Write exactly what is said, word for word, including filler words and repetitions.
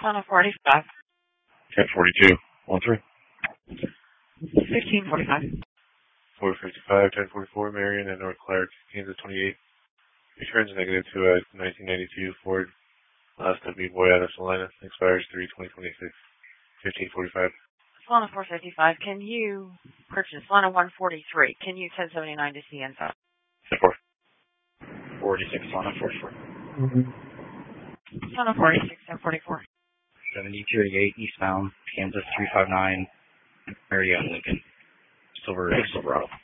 Son of forty-five. ten forty-two. one three. fifteen forty-five. four fifty-five, ten forty-four, Marion and North Clark, Kansas twenty-eight. Returns negative to a nineteen ninety-two Ford. Last time being boy out of Salina. Expires three twenty twenty-six. fifteen forty-five. Solana four fifty-five. Can you purchase Solana one forty-three? Can you ten seventy-nine to C N S? four. forty-six, Solana forty-four. Solana forty-six, ten forty-four. seventy-two eighty-eight eastbound, Kansas three five nine, Marion, Lincoln. Silver, Silverado.